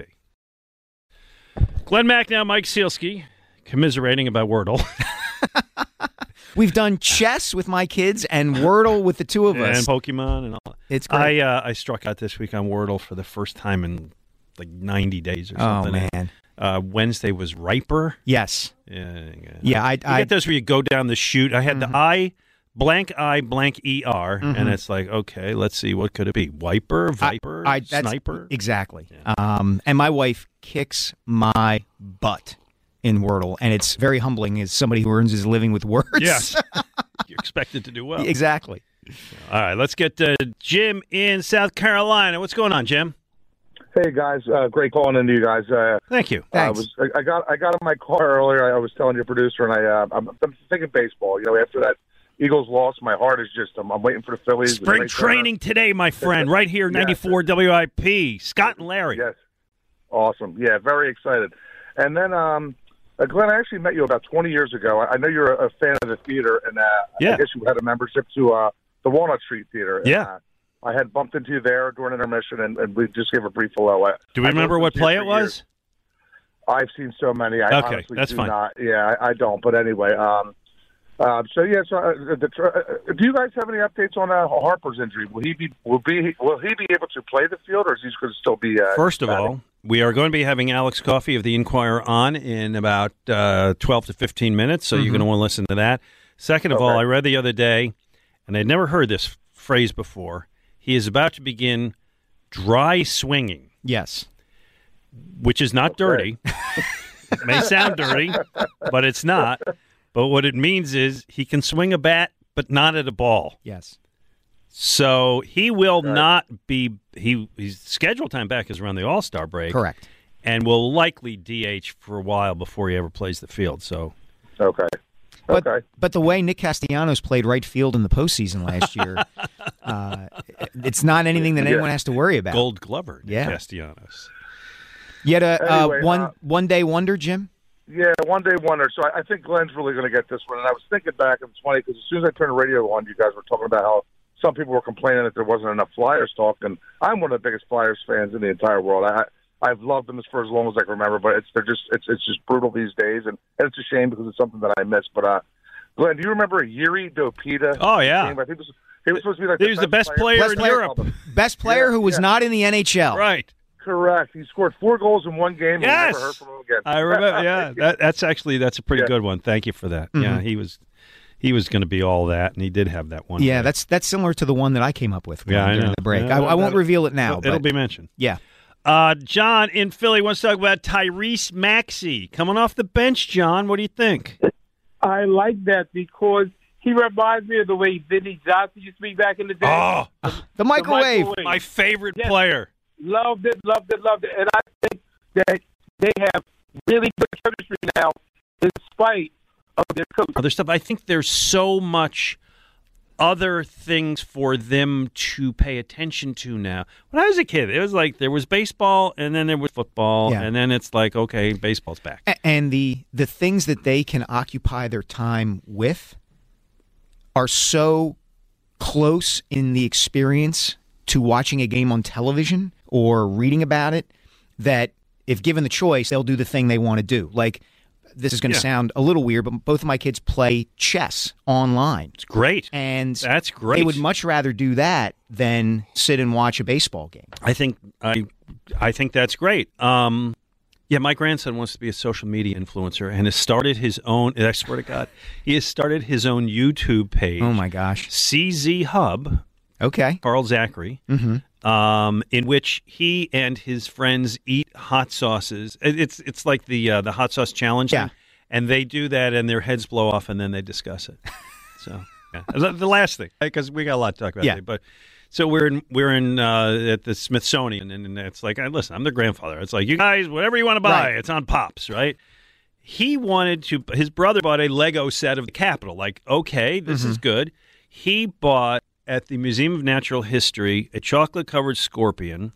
Glenn Mack now, Mike Sealski, commiserating about Wordle. We've done chess with my kids and Wordle with the two of and us. Pokemon and all. It's great. I uh, I struck out this week on Wordle for the first time in like ninety days or oh, something. man. Uh, Wednesday was Riper. Yes. Yeah, yeah. Yeah, I, You I get those where you go down the chute. I had Mhm. the I, blank I, blank E R, Mhm. and it's like, okay, let's see, what could it be? Wiper, Viper, I, that's, Sniper? Exactly. Yeah. Um, and my wife kicks my butt in Wordle, and it's very humbling as somebody who earns his living with words. Yes. You're expected to do well. Exactly. All right, let's get to Jim in South Carolina. What's going on, Jim? Hey guys, uh, great calling into you guys. Uh, Thank you. I Thanks. was I, I got I got in my car earlier. I was telling your producer, and I uh, I'm, I'm thinking baseball. You know, after that Eagles loss, my heart is just I'm, I'm waiting for the Phillies. the Spring late Turner. training today, my friend, right here, Yes. ninety-four W I P. Scott and Larry. Yes, awesome. Yeah, very excited. And then um, Uh, Glenn, I actually met you about twenty years ago. I, I know you're a, a fan of the theater, and uh, Yeah. I guess you had a membership to uh, the Walnut Street Theater. And, Yeah. uh, I had bumped into you there during intermission, and, and we just gave a brief hello. I, Do we I remember what listened to play you it for was? years. I've seen so many. I Okay, honestly that's do fine. not. Yeah, I, I don't. But anyway, um, uh, so yeah. So, uh, the, uh, do you guys have any updates on uh, Harper's injury? Will he be will be will he be able to play the field, or is he going to still be? Uh, First of batting? all, we are going to be having Alex Coffey of the Inquirer on in about uh, twelve to fifteen minutes, so you're going to want to listen to that. Second of all, Okay. I read the other day, and I'd never heard this phrase before. He is about to begin dry swinging, Yes. which is not dirty. It may sound dirty, but it's not. But what it means is he can swing a bat, but not at a ball. Yes. So he will Right. not be he his scheduled time back is around the All-Star break. Correct. And will likely D H for a while before he ever plays the field. So Okay. But, Okay. but the way Nick Castellanos played right field in the postseason last year, uh, it's not anything that anyone has to worry about. Gold Glover, Yeah. Castellanos. You had a Anyway, uh, one uh, one day wonder, Jim. Yeah, one day wonder. So I, I think Glenn's really going to get this one. And I was thinking back, and it's funny because as soon as I turned the radio on, you guys were talking about how some people were complaining that there wasn't enough Flyers talk, and I'm one of the biggest Flyers fans in the entire world. I I've loved them for as long as I can remember, but it's they're just it's it's just brutal these days, and, and it's a shame because it's something that I miss. But uh, Glenn, do you remember Yuri Dopita? Oh, yeah. Game? I think it was, he was supposed to be like He was the best player Best in player- Europe. Best player Yeah, who was yeah. not in the N H L. Right. Correct. He scored four goals in one game. And Yes. we never heard from him again. I remember. Yeah, that, that's actually that's a pretty Yeah. good one. Thank you for that. Mm-hmm. Yeah, he was he was going to be all that, and he did have that one. Yeah, day. that's that's similar to the one that I came up with Yeah, I during know. the break. Yeah, I, I won't that'll- reveal it now. It'll, it'll but be mentioned. yeah. Uh, John in Philly wants to talk about Tyrese Maxey coming off the bench. John, what do you think? I like that because he reminds me of the way Vinny Johnson used to be back in the day. Oh, The microwave. microwave. my favorite Yes. player. Loved it, loved it, loved it. And I think that they have really good chemistry now in spite of their coach. Other stuff. I think there's so much other things for them to pay attention to now. When I was a kid, it was like there was baseball and then there was football, Yeah. and then it's like, okay, baseball's back. A- And the the things that they can occupy their time with are so close in the experience to watching a game on television or reading about it that if given the choice, they'll do the thing they want to do. Like, this is going to Yeah. sound a little weird, but both of my kids play chess online. It's great. And That's great. they would much rather do that than sit and watch a baseball game. I think I I think that's great. Um, yeah, my grandson wants to be a social media influencer and has started his own. I swear to God, he has started his own YouTube page. Oh, my gosh. C Z Hub, Okay. Carl Zachary, Mm-hmm. um, in which he and his friends eat hot sauces. It- It's it's like the uh, the hot sauce challenge. Yeah. thing. And they do that, and their heads blow off, and then they discuss it. So yeah. The the last thing, because we got a lot to talk about. Yeah. Today, but so we're in we're in uh, at the Smithsonian, and, and it's like, listen, I'm the grandfather. It's like, you guys, whatever you want to buy, Right. it's on Pops, right? He wanted to. His brother bought a Lego set of the Capitol. Like, okay, this Mm-hmm. is good. He bought at the Museum of Natural History a chocolate-covered scorpion,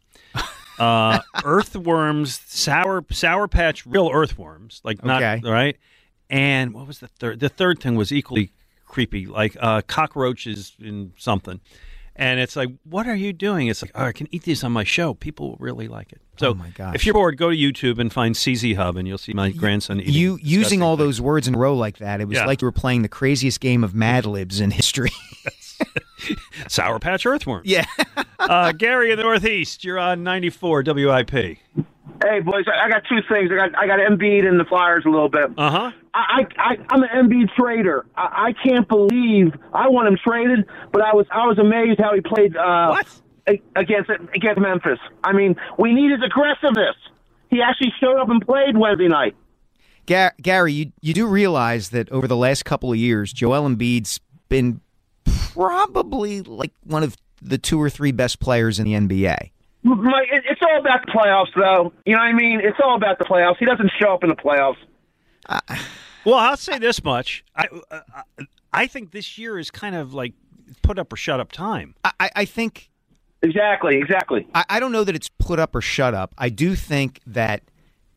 uh, earthworms, sour sour patch, real earthworms, like not Okay. right. And what was the third? The third thing was equally creepy, like uh, cockroaches in something. And it's like, what are you doing? It's like, oh, I can eat these on my show. People will really like it. So Oh, my gosh. if you're bored, go to YouTube and find C Z Hub, and you'll see my grandson eating You using disgusting all things. those words in a row like that, it was Yeah. like you were playing the craziest game of Mad Libs in history. Sour Patch earthworms. yeah. uh, Gary in the Northeast, you're on ninety-four W I P. Hey, boys, I I got two things. I got I got Embiid and the Flyers a little bit. Uh huh. I, I, I'm an Embiid trader. I, I can't believe I want him traded, but I was I was amazed how he played uh, What? a- against against Memphis. I mean, we needed aggressiveness. He actually showed up and played Wednesday night. Gar- Gary, you, you do realize that over the last couple of years, Joel Embiid's been probably like one of the two or three best players in the N B A. My, it, it's all about the playoffs, though. You know what I mean? It's all about the playoffs. He doesn't show up in the playoffs. Well, I'll say this much. I, uh, I think this year is kind of like put up or shut up time. I, I- I think Exactly, exactly. I, I don't know that it's put up or shut up. I do think that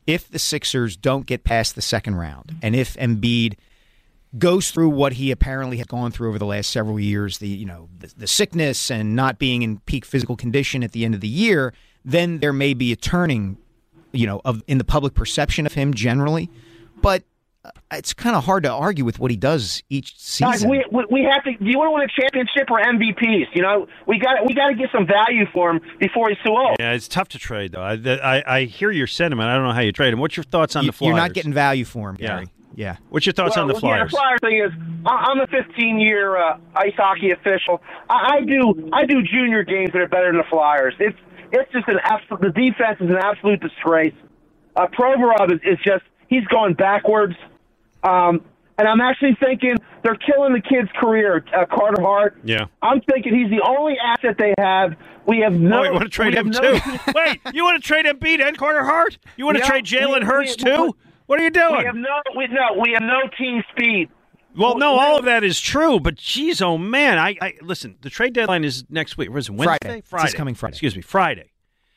if the Sixers don't get past the second round, and if Embiid goes through what he apparently has gone through over the last several years, the you know the, the sickness and not being in peak physical condition at the end of the year, then there may be a turning, you know, of in the public perception of him generally. But it's kind of hard to argue with what he does each season. Guys, we, we we have to. Do you want to win a championship or M V Ps? You know, we got we got to get some value for him before he's too old. Yeah, it's tough to trade though. I, I I hear your sentiment. I don't know how you trade him. What's your thoughts on you, the Flyers? You're not getting value for him, Gary. Yeah. Yeah. What's your thoughts well, on the Flyers? Yeah, the Flyers thing is, I'm a fifteen-year uh, ice hockey official. I, I do I do junior games that are better than the Flyers. It's it's just an absolute. The defense is an absolute disgrace. Uh, Provorov is, is just he's going backwards. Um, and I'm actually thinking they're killing the kid's career, uh, Carter Hart. Yeah. I'm thinking he's the only asset they have. We have no. Oh, you want to trade him no, too? Wait, you want to trade Embiid and Carter Hart? You want to Yeah, trade Jalen we- Hurts we- too? What are you doing? We have no. We, no, we have no team speed. Well, no, all of that is true, but geez, oh man, I, I listen. The trade deadline is next week. What is it, Wednesday? Friday. Friday. It's this coming Friday. Excuse me, Friday.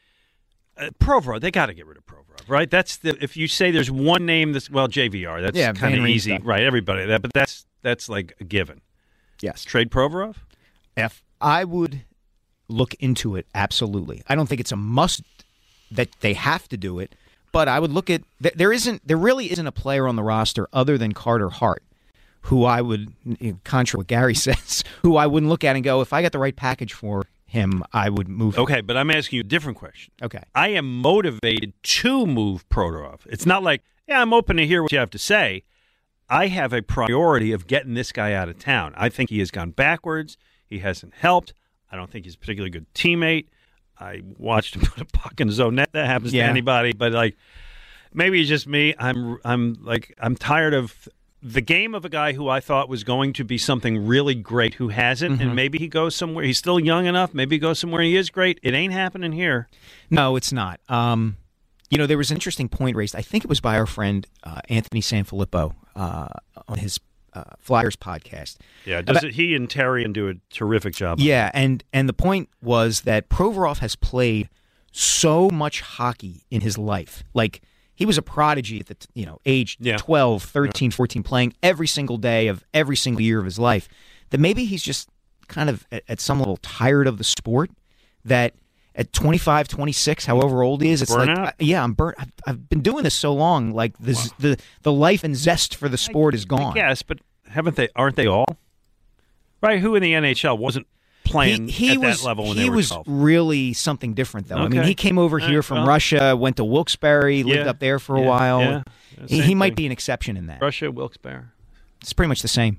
Uh, Provorov, they got to get rid of Provorov, right? That's the if you say there's one name that's well J V R, that's Yeah, kind Van of Riemsdyk. easy, right? Everybody that, but that's that's like a given. Yes. Trade Provorov. If I would look into it, absolutely. I don't think it's a must that they have to do it, but I would look at there isn't there really isn't a player on the roster other than Carter Hart who I would, contrary to what Gary says, who I wouldn't look at and go, if I got the right package for him, I would move him. Okay, but I'm asking you a different question. Okay. I am motivated to move Provorov. It's not like, yeah, I'm open to hear what you have to say. I have a priority of getting this guy out of town. I think he has gone backwards. He hasn't helped. I don't think he's a particularly good teammate. I watched him put a puck in his own net. That happens Yeah. to anybody, but like maybe it's just me. I'm I'm like I'm tired of the game of a guy who I thought was going to be something really great who hasn't, Mm-hmm. and maybe he goes somewhere. He's still young enough. Maybe he goes somewhere he is great. It ain't happening here. No, it's not. Um, you know, there was an interesting point raised. I think it was by our friend uh, Anthony Sanfilippo uh, on his uh, Flyers podcast. Yeah, does About- it, he and Terrian do a terrific job. Yeah, and and the point was that Provorov has played so much hockey in his life. Like, he was a prodigy at the t- you know age Yeah. twelve, thirteen, fourteen, playing every single day of every single year of his life, that maybe he's just kind of at, at some level tired of the sport, that at twenty-five, twenty-six, however old he is, it's Burnt like, out? uh, yeah, I'm burnt. I've, I've been doing this so long, like the, z the the life and zest for the sport is gone. Yes, but haven't they? Aren't they all? Right? Who in the N H L wasn't playing he, he at was, that level when he they were was twelve? really something different, though. I mean, Okay. he came over All here right, from well. Russia, went to Wilkes-Barre, lived Yeah, up there for a yeah, while. yeah. He, Same he might thing. be an exception in that. Russia, Wilkes-Barre. It's pretty much the same.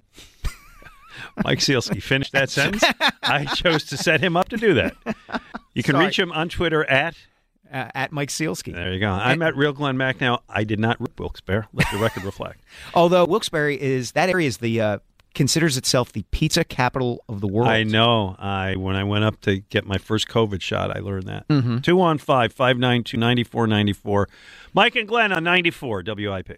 Mike Sealski finished that sentence. I chose to set him up to do that. You can Sorry. reach him on Twitter at. Uh, at Mike Sealski. There you go. I'm at Real Glenn Mack now. I did not rip Wilkes-Barre. Let the record reflect. Although Wilkes-Barre is, that area is the, uh, considers itself the pizza capital of the world. I know. I when I went up to get my first COVID shot, I learned that. Mm-hmm. two one five, five nine two, nine four nine four. Mike and Glenn on ninety-four W I P.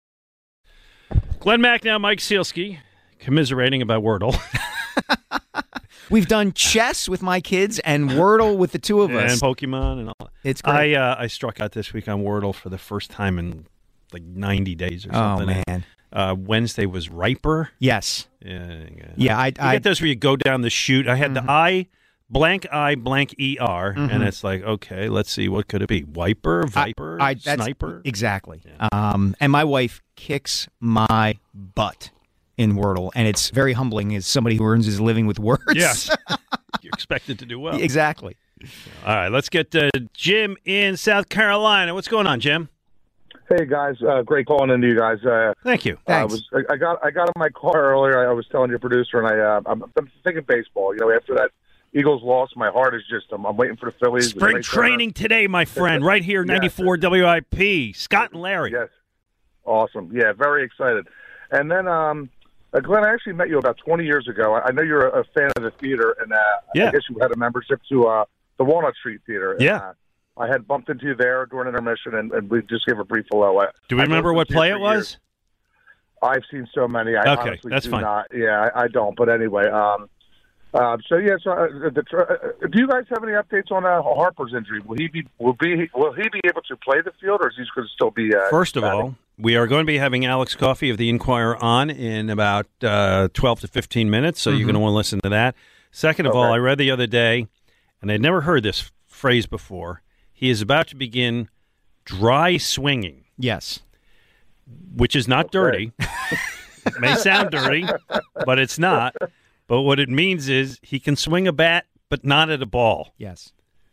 Glenn Mack now, Mike Sealski, commiserating about Wordle. We've done chess with my kids and Wordle with the two of and us. Pokemon and all. It's great. I uh, I struck out this week on Wordle for the first time in like ninety days or oh, something. man. Uh, Wednesday was Riper. Yes. Yeah, yeah. Yeah, I, You I get those where you go down the chute. I had Mhm. the I, blank I, blank E R, Mhm. and it's like, okay, let's see, what could it be? Wiper, Viper, I, that's- Sniper? Exactly. Yeah. Um, and my wife kicks my butt in Wordle, and it's very humbling as somebody who earns his living with words. Yes. You're expected to do well. Exactly. All right, let's get to Jim in South Carolina. What's going on, Jim? Hey guys, uh, great calling into you guys. Uh, Thank you. I Thanks. was I I got I got in my car earlier. I was telling your producer, and I uh, I'm, I'm thinking baseball. You know, after that Eagles loss, my heart is just I'm, I'm waiting for the Phillies. Spring Late summer. training today, my friend, right here, Yes. ninety-four W I P. Scott and Larry. Yes, awesome. Yeah, very excited. And then, um, uh, Glenn, I actually met you about twenty years ago. I, I know you're a, a fan of the theater, and uh, Yeah. I guess you had a membership to uh, the Walnut Street Theater. And, Yeah. uh, I had bumped into you there during intermission, and, and we just gave a brief hello. I, Do we I've remember listened what to you play for it was? years. I've seen so many. I Okay, honestly that's do fine. not. Yeah, I, I don't. But anyway, um, Um, so yeah, so uh, the, uh, do you guys have any updates on uh, Harper's injury? Will he be will be will he be able to play the field, or is he going to still be? Uh, First of batting? all, we are going to be having Alex Coffey of the Inquirer on in about uh, twelve to fifteen minutes, so mm-hmm. you're going to want to listen to that. Second of okay. all, I read the other day, and I'd never heard this phrase before. He is about to begin dry swinging. Yes, which is not okay. dirty. It may sound dirty, but it's not. But what it means is he can swing a bat, but not at a ball. Yes.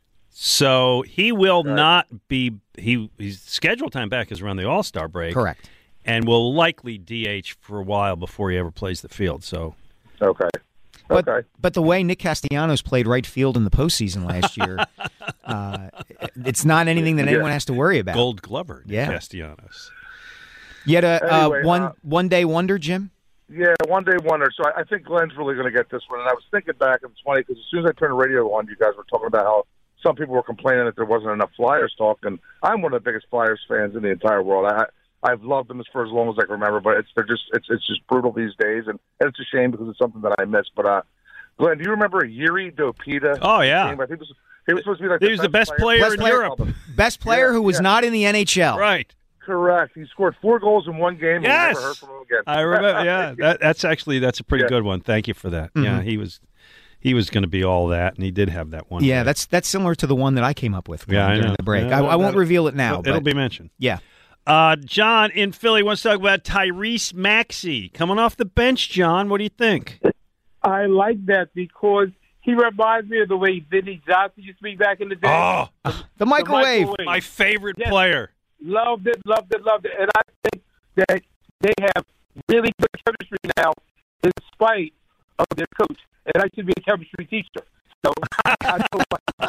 So he will right. not be he. His scheduled time back is around the All-Star break. Correct. And will likely D H for a while before he ever plays the field. So. Okay. But, okay. but the way Nick Castellanos played right field in the postseason last year, uh, it's not anything that anyone yeah. has to worry about. Gold Glover, Nick yeah. Castellanos. You had a anyway, uh, one uh, one day wonder, Jim. Yeah, one day wonder. So I, I think Glenn's really going to get this one. And I was thinking back, and it's funny because as soon as I turned the radio on, you guys were talking about how some people were complaining that there wasn't enough Flyers talk, and I'm one of the biggest Flyers fans in the entire world. I, I've loved them for as long as I can remember, but it's they're just it's it's just brutal these days, and, and it's a shame because it's something that I miss. But uh, Glenn, do you remember Yuri Dopita? Oh yeah, game? I think it was, he was supposed to be like he was the best player, player in player, Europe, best player yeah, who was yeah. not in the N H L. Right. Correct. He scored four goals in one game. Yes, and we never heard from him again. I remember. Yeah, that, that's actually that's a pretty yeah. good one. Thank you for that. Mm-hmm. Yeah, he was he was going to be all that, and he did have that one. Yeah, day. that's that's similar to the one that I came up with. Yeah, I during know. the break. Yeah, I, I won't that'll- reveal it now. It'll, it'll but be mentioned. yeah. Uh, John in Philly wants to talk about Tyrese Maxey coming off the bench. John, what do you think? I like that because he reminds me of the way Vinny Johnson used to be back in the day. Oh, The microwave. microwave. my favorite Yes. player. Loved it, loved it, loved it. And I think that they have really good chemistry now in spite of their coach. And I should be a chemistry teacher. So I know so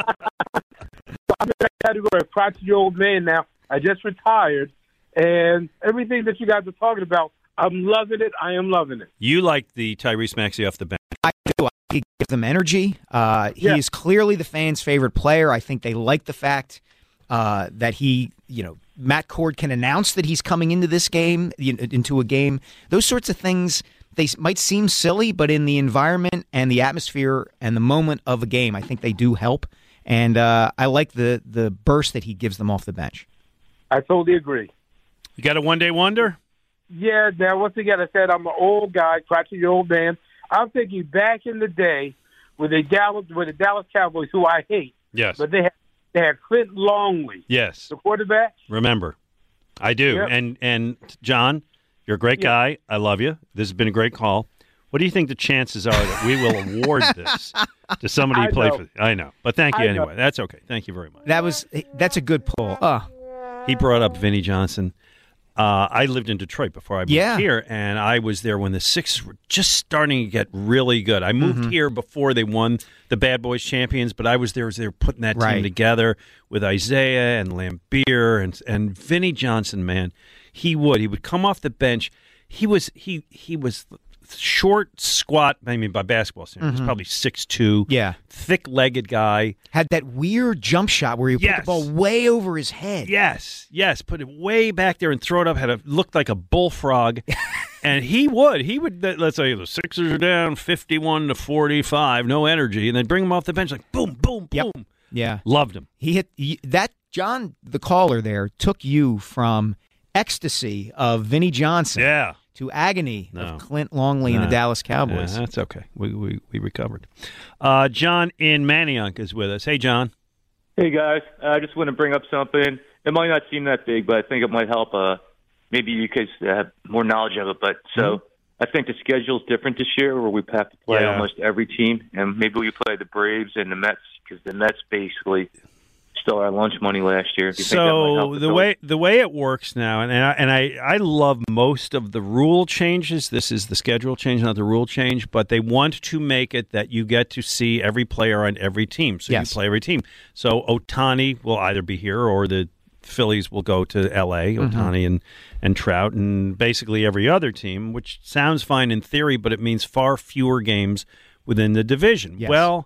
I'm in that category of crotchety old man now. I just retired. And everything that you guys are talking about, I'm loving it. I am loving it. You like the Tyrese Maxey off the bench. I do. He gives them energy. Uh, he Yeah. is clearly the fans' favorite player. I think they like the fact uh, that he, you know, Matt Cord can announce that he's coming into this game, you know, into a game. Those sorts of things, they s- might seem silly, but in the environment and the atmosphere and the moment of a game, I think they do help. And uh, I like the the burst that he gives them off the bench. I totally agree. You got a one day wonder? Yeah, now once again, I said I'm an old guy, crotchety old man. I'm thinking back in the day with the Dallas, with the Dallas Cowboys, who I hate, Yes. but they had they had Clint Longley, Yes. the quarterback. Remember, I do. Yep. And and John, you're a great Yeah. guy. I love you. This has been a great call. What do you think the chances are that we will award this to somebody who I played know. for? I know, but thank you I know. anyway. That's okay. Thank you very much. That was that's a good pull. Oh, He brought up Vinny Johnson. Uh, I lived in Detroit before I moved Yeah. here, and I was there when the Sixers were just starting to get really good. I moved Mm-hmm. here before they won the Bad Boys champions, but I was there as they were putting that Right. team together with Isaiah and Lambeer and and Vinny Johnson. Man, he would he would come off the bench. He was he he was short, squat. I mean, by basketball standards, probably six two. Mm-hmm. Yeah. thick-legged guy. had that weird jump shot where he put Yes. the ball way over his head. Yes, yes, put it way back there and throw it up. Had a looked like a bullfrog, and he would. He would. Let's say the Sixers are down fifty-one to forty-five, no energy, and then bring him off the bench like boom, boom, Yep. boom. Yeah. Loved him. He hit he, that. John, the caller there, took you from ecstasy of Vinny Johnson Yeah, to agony No. of Clint Longley and No. the Dallas yeah, Cowboys. that's okay. We we we recovered. Uh, John in Manayunk is with us. Hey, John. Hey guys, I just want to bring up something. It might not seem that big, but I think it might help. Uh, maybe you guys have more knowledge of it. But so I think the schedule's different this year, where we have to play Yeah. almost every team, and maybe we play the Braves and the Mets because the Mets basically stole our lunch money last year. Do you think that might help So the the Phillies? way the way it works now, and and I, and I I love most of the rule changes. This is the schedule change, not the rule change. But they want to make it that you get to see every player on every team. So Yes. you play every team. So Ohtani will either be here or the Phillies will go to L A. Mm-hmm. Ohtani and and Trout and basically every other team, which sounds fine in theory, but it means far fewer games within the division. Yes. Well,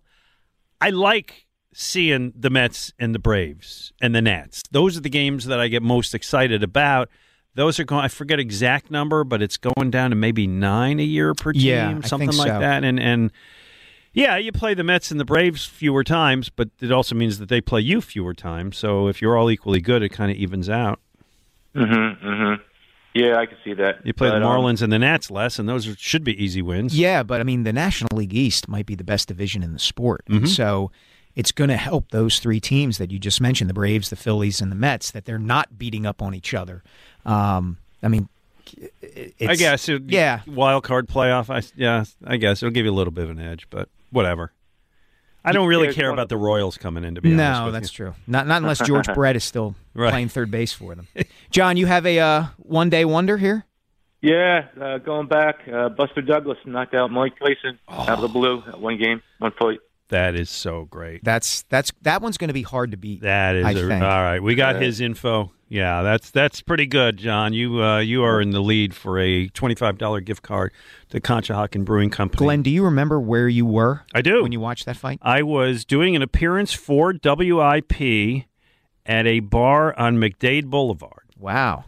I like seeing the Mets and the Braves and the Nats. Those are the games that I get most excited about. Those are going, I forget exact number, but it's going down to maybe nine a year per team, Yeah, I something think like so. that. And and Yeah, you play the Mets and the Braves fewer times, but it also means that they play you fewer times. So if you're all equally good, it kind of evens out. Mm-hmm, mm-hmm. Yeah, I can see that. You play But, the um, Marlins and the Nats less, and those are, should be easy wins. Yeah, but I mean, the National League East might be the best division in the sport. Mhm. So it's going to help those three teams that you just mentioned, the Braves, the Phillies, and the Mets, that they're not beating up on each other. Um, I mean, it's, I guess. It, yeah. Wild card playoff. I, yeah, I guess it'll give you a little bit of an edge, but whatever. I don't really Yeah, care one about of- the Royals coming in, to be honest No, with that's you. true. Not not unless George Brett is still Right. playing third base for them. John, you have a uh, one-day wonder here? Yeah, uh, going back, uh, Buster Douglas knocked out Mike Tyson out of the blue at one game, one fight. That is so great. That's that's that one's going to be hard to beat. That is I a, think. all right. We got Yeah. his info. Yeah, that's that's pretty good, John. You uh, you are in the lead for a twenty-five dollars gift card to Conshohocken Brewing Company. Glenn, do you remember where you were I do. when you watched that fight? I was doing an appearance for W I P at a bar on McDade Boulevard, Wow.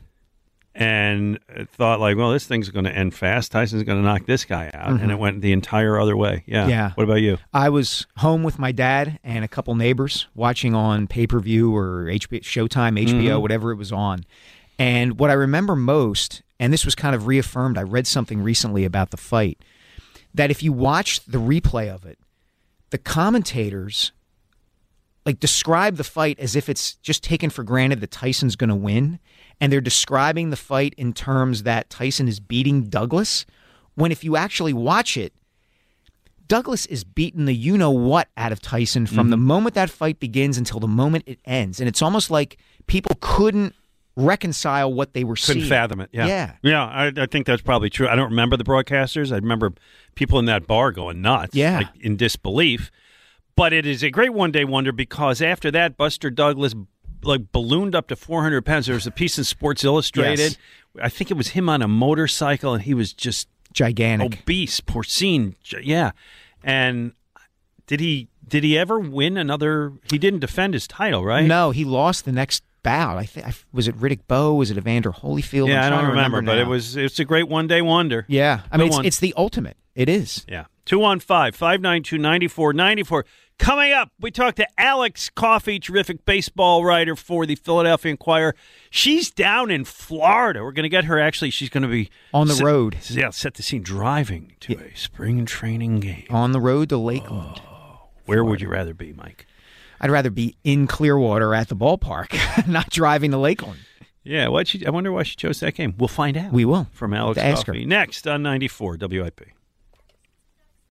and thought like, well, this thing's going to end fast. Tyson's going to knock this guy out, and it went the entire other way. Yeah. Yeah. What about you? I was home with my dad and a couple neighbors watching on pay-per-view or H B O, Showtime, H B O, Mhm. whatever it was on. And what I remember most, and this was kind of reaffirmed, I read something recently about the fight, that if you watch the replay of it, the commentators like describe the fight as if it's just taken for granted that Tyson's going to win, and they're describing the fight in terms that Tyson is beating Douglas, when if you actually watch it, Douglas is beating the you-know-what out of Tyson from Mm-hmm. the moment that fight begins until the moment it ends. And it's almost like people couldn't reconcile what they were Couldn't seeing. fathom it. Yeah. Yeah. Yeah, I, I think that's probably true. I don't remember the broadcasters. I remember people in that bar going nuts, Yeah. like in disbelief. But it is a great one-day wonder because after that, Buster Douglas like ballooned up to four hundred pounds. There was a piece in Sports Illustrated. Yes. I think it was him on a motorcycle, and he was just Gigantic. obese, porcine. J- Yeah. And did he did he ever win another? He didn't defend his title, right? No, he lost the next bout. I think was it Riddick Bowe? Was it Evander Holyfield? Yeah, I'm I trying don't to remember, but now. it was it's a great one-day wonder. Yeah, I Good mean, it's, one. it's the ultimate. It is. Yeah. two one five, five nine two, nine four nine four. Coming up, we talk to Alex Coffey, terrific baseball writer for the Philadelphia Inquirer. She's down in Florida. We're going to get her, actually, she's going to be On the set- road. Yeah, set the scene driving to a spring training game. On the road to Lakeland. Where would you rather be, Mike? I'd rather be in Clearwater at the ballpark, not driving to Lakeland. Yeah, what she, I wonder why she chose that game. We'll find out. We will. From Alex To ask her. Coffey. Next on ninety-four W I P.